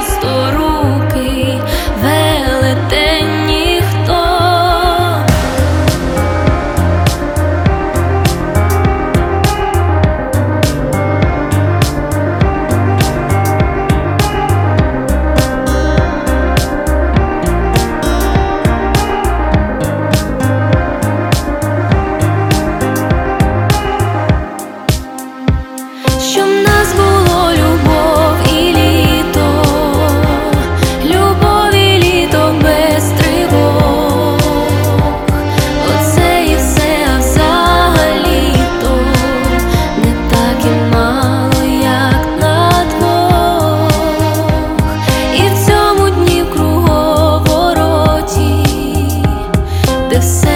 просторукий, велетень ніхто. Що в нас було любов і літо, любов і літо без тривог. Оце і все, а взагалі-то не так і мало, як на двох. І в цьому дні в круговороті, де все